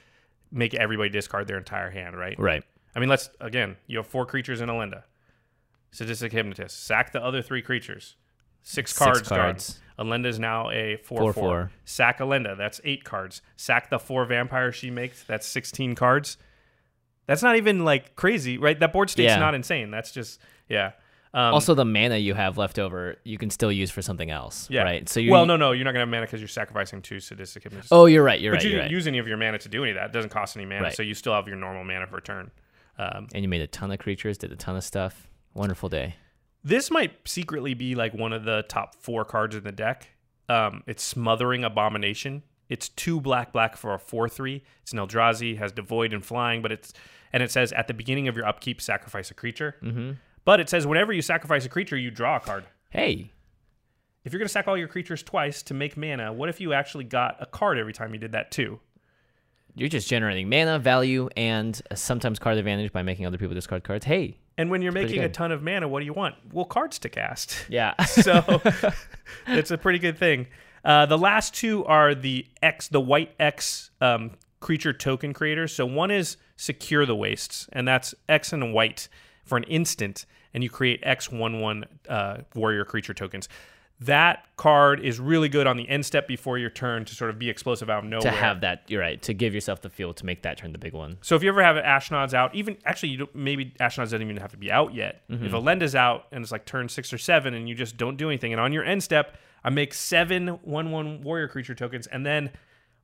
make everybody discard their entire hand, right? Right. I mean, you have 4 creatures in Alinda. Sadistic Hypnotist. Sack the other 3 creatures. 6 cards. Gone. Alinda is now a 4/4. Sack Alinda. That's 8 cards. Sack the 4 vampires she makes. That's 16 cards. That's not even like crazy, right? That board state's not insane. That's just, yeah. Also, the mana you have left over, you can still use for something else, right? So no, you're not going to have mana because you're sacrificing 2 Sadistic Hypnotists. Oh, you're right. But you didn't use any of your mana to do any of that. It doesn't cost any mana, so you still have your normal mana for a turn. And you made a ton of creatures, did a ton of stuff. Wonderful day. This might secretly be like one of the top 4 cards in the deck. It's Smothering Abomination. It's 2 black for a 4/3. It's an Eldrazi, has Devoid and Flying, and it says at the beginning of your upkeep, sacrifice a creature. Mm-hmm. But it says whenever you sacrifice a creature, you draw a card. Hey. If you're going to sack all your creatures twice to make mana, what if you actually got a card every time you did that too? You're just generating mana, value, and sometimes card advantage by making other people discard cards. Hey. And when you're making a ton of mana, what do you want? Well, cards to cast. Yeah. So it's a pretty good thing. The last 2 are the white X creature token creators. So one is Secure the Wastes, and that's X and white for an instant, and you create X/1/1 warrior creature tokens. That card is really good on the end step before your turn to sort of be explosive out of nowhere. To have that, you're right, to give yourself the fuel to make that turn the big one. So if you ever have Ashnod's out, maybe Ashnod's doesn't even have to be out yet. Mm-hmm. If Alenda's out and it's like turn 6 or 7 and you just don't do anything, and on your end step, I make 7 1/1 warrior creature tokens, and then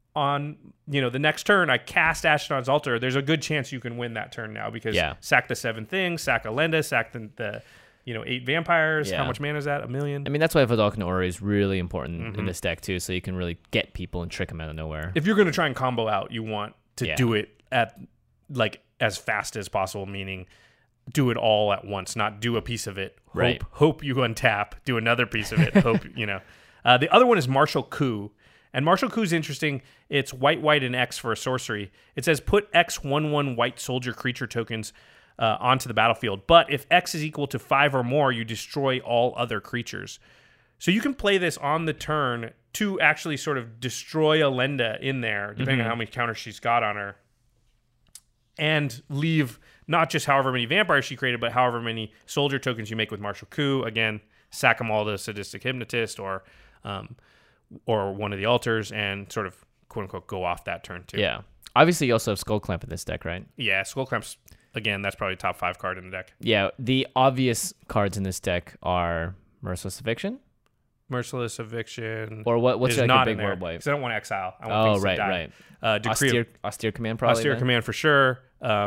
on the next turn I cast Ashnod's Altar, there's a good chance you can win that turn now because sack the 7 things, sack Alenda, sack the 8 vampires. How much mana is that? 1 million? I mean, that's why Vedalken Aura is really important in this deck too, so you can really get people and trick them out of nowhere. If you're going to try and combo out, you want to do it at like as fast as possible, meaning do it all at once, not do a piece of it. Hope you untap, do another piece of it. The other one is Martial Coup. And Martial Coup is interesting. It's white, and X for a sorcery. It says put X/1/1 white soldier creature tokens onto the battlefield. But if X is equal to 5 or more, you destroy all other creatures. So you can play this on the turn to actually sort of destroy Alenda in there, depending on how many counters she's got on her, and leave not just however many vampires she created, but however many soldier tokens you make with Martial Coup. Again, sack them all to Sadistic Hypnotist or one of the altars and sort of quote-unquote go off that turn too. Yeah. Obviously, you also have Skull Clamp in this deck, right? Yeah, Skull Clamp's, again, that's probably top 5 card in the deck. Yeah, the obvious cards in this deck are Merciless Eviction. Merciless Eviction. Or what's like not a big in there, word wipe? because I don't want to exile. I want things to die. Right. Austere Command probably. Austere Command for sure.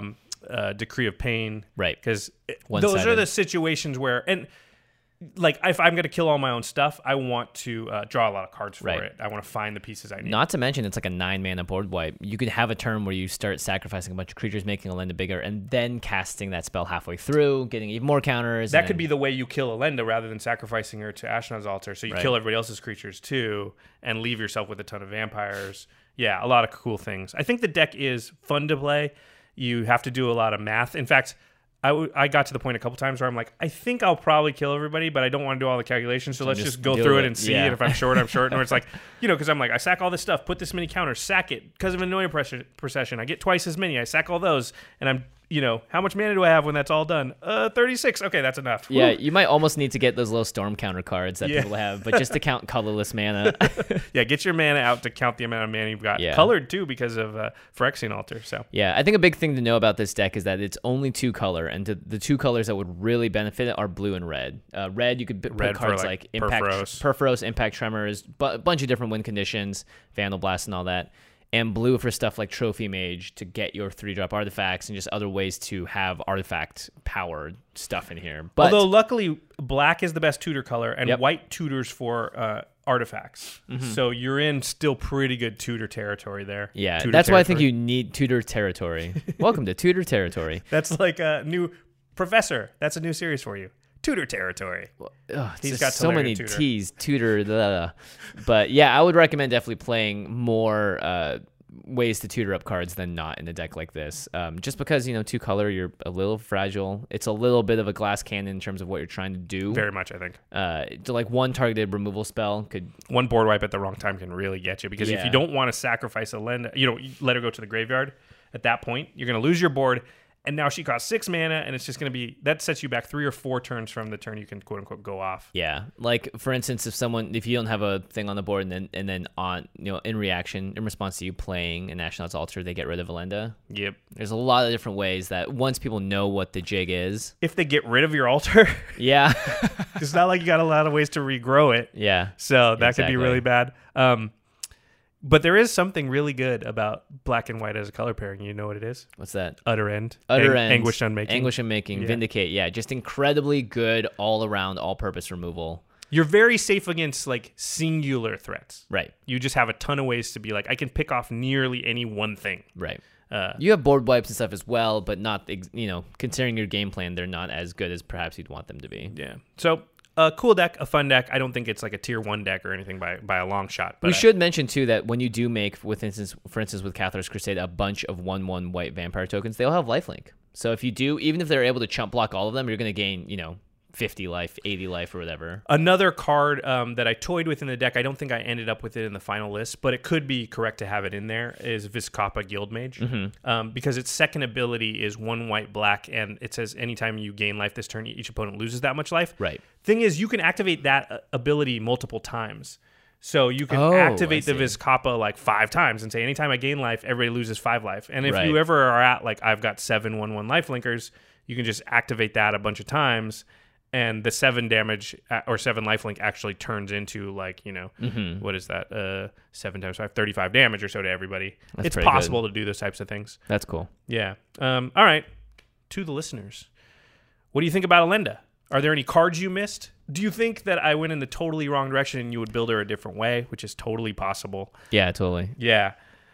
Decree of Pain. Right. Because those are the situations where... and like if I'm going to kill all my own stuff, I want to draw a lot of cards for it. I want to find the pieces I need. Not to mention, it's like a 9 mana board wipe. You could have a turn where you start sacrificing a bunch of creatures, making Alenda bigger, and then casting that spell halfway through, getting even more counters. That could be the way you kill Alenda rather than sacrificing her to Ashnod's Altar. So you kill everybody else's creatures too and leave yourself with a ton of vampires. Yeah, a lot of cool things. I think the deck is fun to play. You have to do a lot of math. In fact, I got to the point a couple times where I'm like, I think I'll probably kill everybody, but I don't want to do all the calculations. So let's just go through it and see. And if I'm short, I'm short. And it's like, because I'm like, I sack all this stuff, put this many counters, sack it because of Annoying Procession. I get twice as many. I sack all those, and I'm, how much mana do I have when that's all done? 36. Okay, that's enough. Yeah, you might almost need to get those little storm counter cards that people have, but just to count colorless mana. Yeah, get your mana out to count the amount of mana you've got. Colored too because of Phyrexian Altar. So yeah, I think a big thing to know about this deck is that it's only 2 color, and the 2 colors that would really benefit it are blue and red. Red, you could put cards like Impact, Purphoros, Impact Tremors, a bunch of different win conditions, Vandal Blast, and all that. And blue for stuff like Trophy Mage to get your 3-drop artifacts and just other ways to have artifact powered stuff in here. But although luckily black is the best tutor color and white tutors for artifacts. Mm-hmm. So you're in still pretty good tutor territory there. Yeah, that's why I think you need tutor territory. Welcome to tutor territory. That's like a new Professor. That's a new series for you. Tutor territory. He's got so many T's. Tutor. But yeah, I would recommend definitely playing more ways to tutor up cards than not in a deck like this. Just because 2 color, you're a little fragile. It's a little bit of a glass cannon in terms of what you're trying to do. Very much, I think. Like one targeted removal spell could. One board wipe at the wrong time can really get you because if you don't want to sacrifice Alenda, let her go to the graveyard. at that point. You're going to lose your board. And now she costs 6 mana, and it's just going to be... That sets you back 3 or 4 turns from the turn you can, quote-unquote, go off. Yeah. Like, for instance, if you don't have a thing on the board and then on, in reaction, in response to you playing a National Out's Altar, they get rid of Elenda. Yep. There's a lot of different ways that once people know what the jig is... If they get rid of your altar... Yeah. It's not like you got a lot of ways to regrow it. Yeah. So that could be really bad. But there is something really good about black and white as a color pairing. You know what it is? What's that? Utter End. Utter End. Anguished Unmaking. Anguish Unmaking. Yeah. Vindicate. Yeah, just incredibly good all-around, all-purpose removal. You're very safe against like singular threats. Right. You just have a ton of ways to be like, I can pick off nearly any one thing. Right. You have board wipes and stuff as well, but not, considering your game plan, they're not as good as perhaps you'd want them to be. Yeah. So a cool deck, a fun deck. I don't think it's like a tier 1 deck or anything by a long shot. But we should mention too that when you do make, for instance, with Cathar's Crusade, a bunch of 1/1 white vampire tokens, they all have lifelink. So if you do, even if they're able to chump block all of them, you're going to gain, 50 life, 80 life, or whatever. Another card that I toyed with in the deck, I don't think I ended up with it in the final list, but it could be correct to have it in there, is Vizkopa Guildmage. Mm-hmm. Because its second ability is 1 white black, and it says anytime you gain life this turn, each opponent loses that much life. Right. Thing is, you can activate that ability multiple times. So you can I activate the see. Vizkopa like 5 times and say anytime I gain life, everybody loses 5 life. And if Right. you ever are at like I've got 7 1/1 life linkers, you can just activate that a bunch of times. And the 7 damage or 7 lifelink actually turns into like, what is that? 7 times 5, 35 damage or so to everybody. That's it's pretty possible to do those types of things. That's cool. Yeah. All right. To the listeners, what do you think about Elenda? Are there any cards you missed? Do you think that I went in the totally wrong direction and you would build her a different way, which is totally possible? Yeah, totally. Yeah.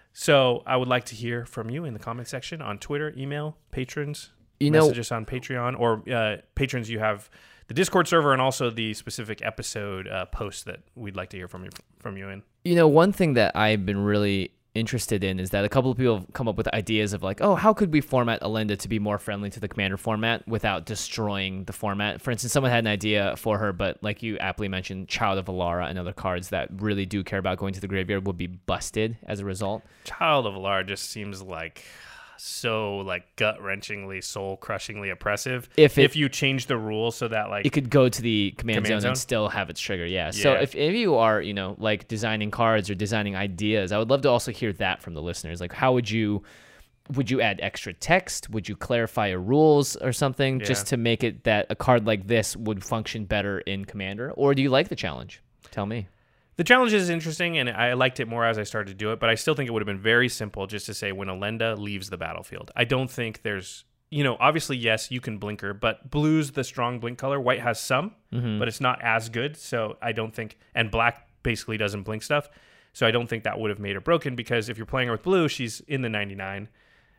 So I would like to hear from you in the comment section on Twitter, email, patrons. Message us on Patreon, or patrons, you have the Discord server and also the specific episode post that we'd like to hear from you in. One thing that I've been really interested in is that a couple of people have come up with ideas of like, how could we format Elenda to be more friendly to the Commander format without destroying the format? For instance, someone had an idea for her, but like you aptly mentioned, Child of Alara and other cards that really do care about going to the graveyard would be busted as a result. Child of Alara just seems like so like gut-wrenchingly, soul-crushingly oppressive. If you change the rules so that like it could go to the command zone and still have its trigger. Yeah. So if you are, like designing cards or designing ideas, I would love to also hear that from the listeners. Like, how would you add extra text? Would you clarify your rules or something just to make it that a card like this would function better in Commander? Or do you like the challenge? Tell me. The challenge is interesting, and I liked it more as I started to do it, but I still think it would have been very simple just to say when Elenda leaves the battlefield. I don't think there's, obviously, yes, you can blinker, but blue's the strong blink color. White has some, but it's not as good, so I don't think, and black basically doesn't blink stuff, so I don't think that would have made her broken, because if you're playing her with blue, she's in the 99.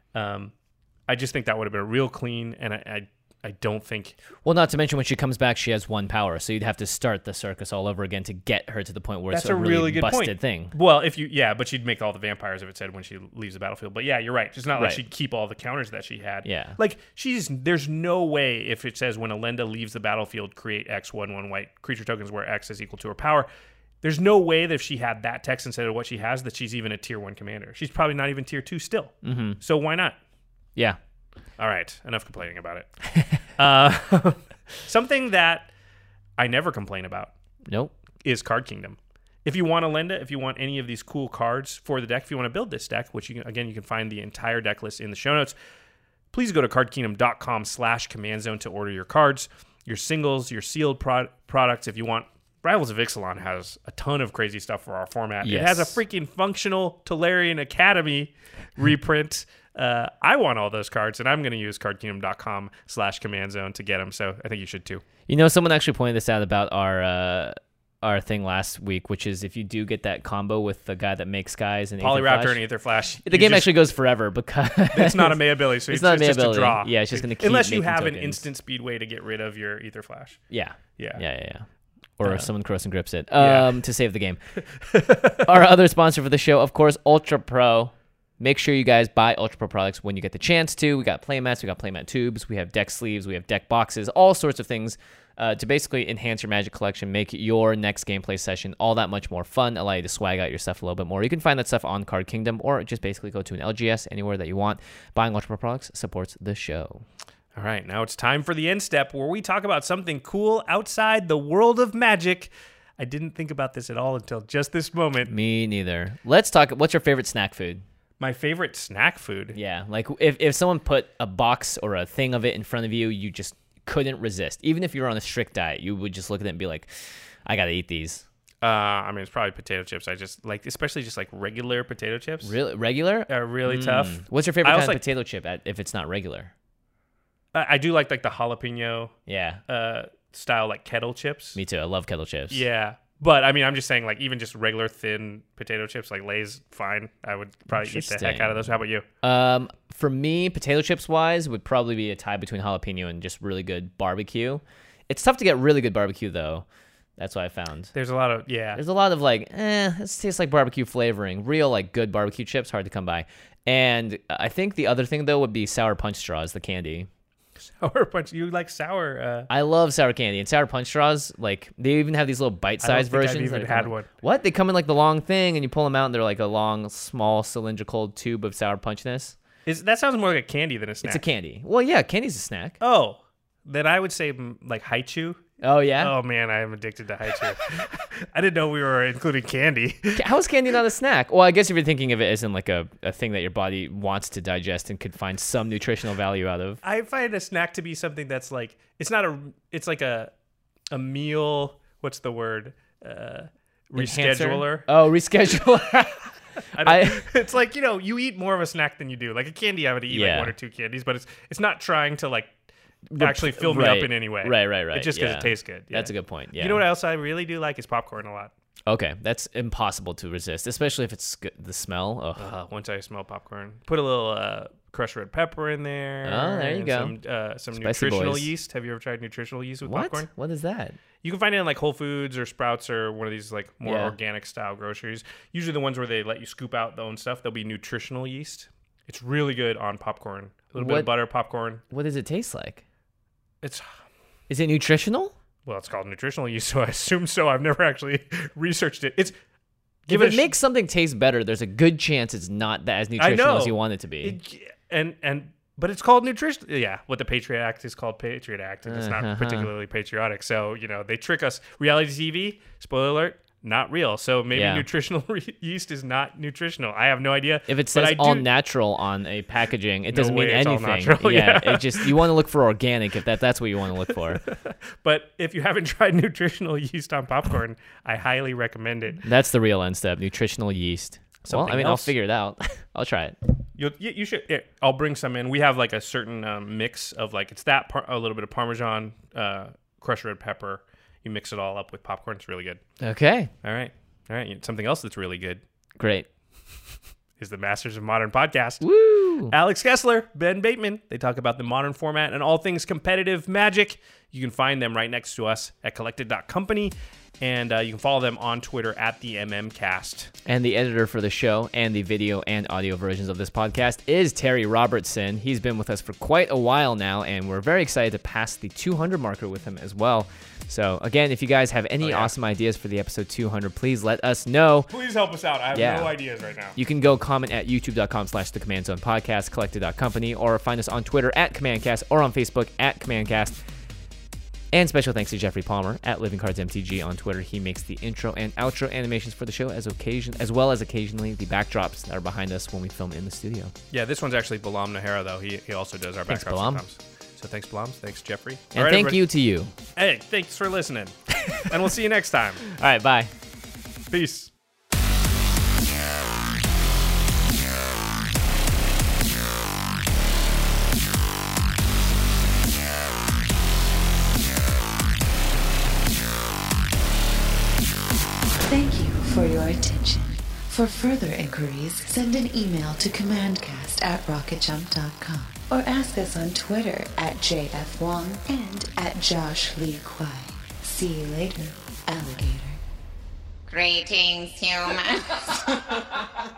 I just think that would have been real clean, and I don't think... Well, not to mention when she comes back, she has 1 power, so you'd have to start the circus all over again to get her to the point where it's a really good busted point. Thing. Well, but she'd make all the vampires if it said when she leaves the battlefield. But yeah, you're right. It's not like she'd keep all the counters that she had. Yeah. Like, there's no way if it says when Elenda leaves the battlefield, create X 1/1 white creature tokens where X is equal to her power. There's no way that if she had that text instead of what she has, that she's even a tier 1 commander. She's probably not even tier 2 still. Mm-hmm. So why not? Yeah. All right, enough complaining about it. Something that I never complain about is Card Kingdom. If you want Elenda, if you want any of these cool cards for the deck, if you want to build this deck, which you can find the entire deck list in the show notes, please go to cardkingdom.com/command-zone to order your cards, your singles, your sealed products. If you want, Rivals of Ixalan has a ton of crazy stuff for our format. Yes. It has a freaking functional Tolarian Academy reprint. I want all those cards, and I'm going to use cardkingdom.com/command-zone to get them, so I think you should too. Someone actually pointed this out about our thing last week, which is if you do get that combo with the guy that makes guys and Polyraptor and Aetherflash, the game actually goes forever because it's not a May ability, so it's just a draw. Yeah, it's just going to keep unless you have tokens. an instant speed way to get rid of your Aetherflash. Yeah. Yeah. Or someone cross and grips it to save the game. Our other sponsor for the show, of course, Ultra Pro. Make sure you guys buy Ultra Pro products when you get the chance to. We got playmats, we got playmat tubes, we have deck sleeves, we have deck boxes, all sorts of things to basically enhance your Magic collection, make your next gameplay session all that much more fun, allow you to swag out your stuff a little bit more. You can find that stuff on Card Kingdom, or just basically go to an LGS anywhere that you want. Buying Ultra Pro products supports the show. All right, now it's time for the end step where we talk about something cool outside the world of Magic. I didn't think about this at all until just this moment. Me neither. Let's talk. What's your favorite snack food? My favorite snack food? Yeah, like if someone put a box or a thing of it in front of you, you just couldn't resist. Even if you were on a strict diet, you would just look at it and be like, I got to eat these. I mean, it's probably potato chips. I just like, especially just like regular potato chips. Really? Regular? Are really tough. What's your favorite kind of potato chip if it's not regular? I do like the jalapeno style, like kettle chips. Me too. I love kettle chips. Yeah. But I mean, I'm just saying, like, even just regular thin potato chips, like Lay's, fine. I would probably eat the heck out of those. How about you? For me, potato chips wise, would probably be a tie between jalapeno and just really good barbecue. It's tough to get really good barbecue though. That's what I found. There's a lot of like, this tastes like barbecue flavoring. Real like good barbecue chips, hard to come by. And I think the other thing though would be Sour Punch straws, the candy. Sour Punch. You like sour? I love sour candy and Sour Punch straws. Like they even have these little bite-sized versions. I've even had one. What? They come in like the long thing, and you pull them out, and they're like a long, small cylindrical tube of Sour Punchness. That sounds more like a candy than a snack. It's a candy. Well, yeah, candy's a snack. Oh, then I would say like Haichu. Oh yeah. Oh man, I am addicted to Haichu. I didn't know we were including candy. How is candy not a snack? Well, I guess if you're thinking of it as in like a thing that your body wants to digest and could find some nutritional value out of. I find a snack to be something that's like it's like a meal. What's the word? Rescheduler. Oh, rescheduler. It's like, you eat more of a snack than you do. Like a candy, I would eat like one or two candies, but it's not trying to like actually fill me up in any way. Right. It's just because it tastes good. Yeah. That's a good point. Yeah. You know what else I really do like is popcorn a lot. Okay, that's impossible to resist, especially if it's the smell. Once I smell popcorn, put a little crushed red pepper in there. Oh, there you go. Some Spicy nutritional boys. yeast. Have you ever tried nutritional yeast with What? popcorn? What is that? You can find it in like Whole Foods or Sprouts or one of these like more organic style groceries. Usually the ones where they let you scoop out the own stuff. There'll be nutritional yeast. It's really good on popcorn. A little bit of butter, popcorn. What does it taste like? Is it nutritional? Well, it's called nutritional yeast, so I assume so. I've never actually researched it. If it makes something taste better, there's a good chance it's not as nutritional as you want it to be. But it's called nutrition. Yeah, what the Patriot Act is called Patriot Act, and it's not particularly patriotic. So, they trick us. Reality TV, spoiler alert, not real. So maybe nutritional yeast is not nutritional. I have no idea. If it says all natural on a packaging, it doesn't mean anything. All natural, it just you want to look for organic if that's what you want to look for. But if you haven't tried nutritional yeast on popcorn, I highly recommend it. That's the real end step, nutritional yeast. I'll figure it out. I'll try it. You should. Yeah, I'll bring some in. We have like a certain mix of like it's a little bit of Parmesan, crushed red pepper. You mix it all up with popcorn. It's really good. Okay. All right. Something else that's really good. Great. Is the Masters of Modern podcast. Woo! Alex Kessler, Ben Bateman. They talk about the modern format and all things competitive Magic. You can find them right next to us at collected.company. And you can follow them on Twitter at the MMCast. And the editor for the show and the video and audio versions of this podcast is Terry Robertson. He's been with us for quite a while now, and we're very excited to pass the 200 marker with him as well. So, again, if you guys have any awesome ideas for the episode 200, please let us know. Please help us out. I have no ideas right now. You can go comment at youtube.com/The Command Zone Podcast, collected.company, or find us on Twitter at CommandCast or on Facebook at CommandCast. And special thanks to Jeffrey Palmer at Living Cards MTG on Twitter. He makes the intro and outro animations for the show as well as occasionally the backdrops that are behind us when we film in the studio. Yeah, this one's actually Balam Nahara, though. He also does our backdrops sometimes. So thanks, Balam. Thanks, Jeffrey. And thank you to you. Hey, thanks for listening. And we'll see you next time. All right, bye. Peace. Thank you for your attention. For further inquiries, send an email to commandcast@rocketjump.com or ask us on Twitter at JFWong and at Josh Lee Kwai. See you later, alligator. Greetings, humans.